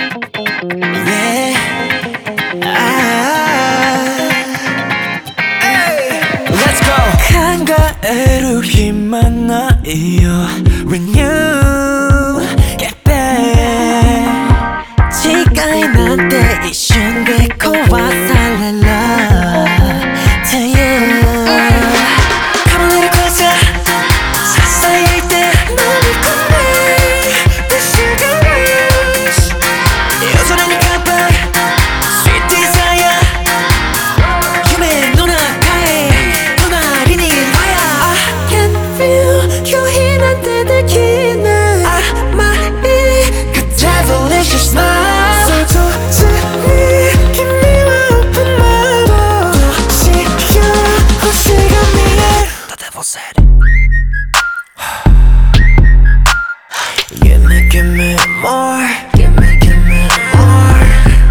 Yeah. Let's go. 한가해로 힘만 나이어 Renew Get back 時間なんて一瞬で壊される To you Come a little closer 囁いて飲み込め The sugar rush 夜空に乾杯 Sweet desire 夢の中へ隣にいる I can feel 拒否なんてできない甘い Good devilish smile 想像する君は open mind 星が星が見える The devil said Give me more Give me more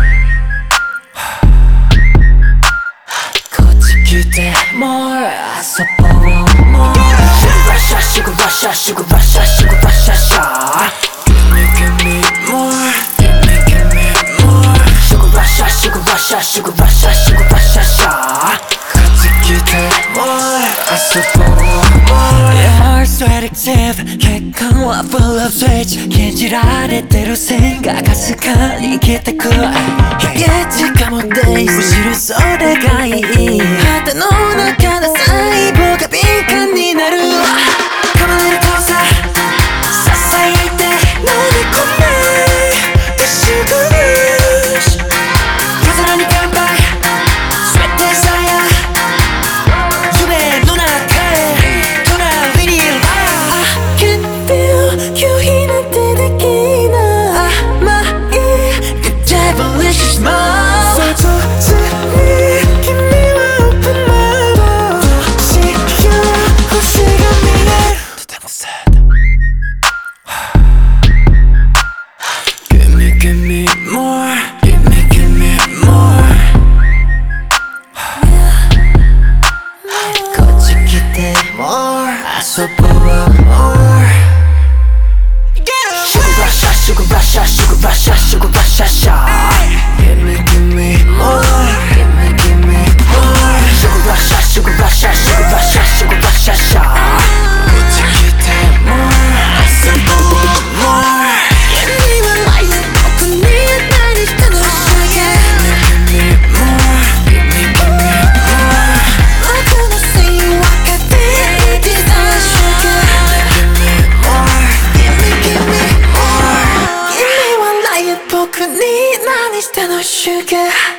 こっち来て more 遊ぼう more Sugar rush sugar rush sugar rush sugar rush Give me more Give me more Sugar rush sugar rush sugar rush sugar rush こっち来て more 遊ぼう more Your heart's addictive 結婚は full of switch 禁じられてる線がかすかに消えてくいつかも days 後ろ袖がいい肌の中の細胞が敏感になる Come a little closer 囁いて飲み込め The sugar rush 夜空に乾杯 Sweet desire 夢の中へ隣にいる I can feel 拒否なんてできない甘い Good devilish smile 想像する君は open mind 星が星が見える The devil said Give me more Give me more こっち来て more 遊ぼう more Sugar rush sugar rush sugar rush sugar rush Give me more Give me more Sugar rush sugar rush sugar rush sugar rush こっち来て more 遊ぼう more君はライオン僕に何したの Give me more Give me more 僕のせい分かって Desire sugar Give me more Give me more 君はライオン僕に何したの Sugar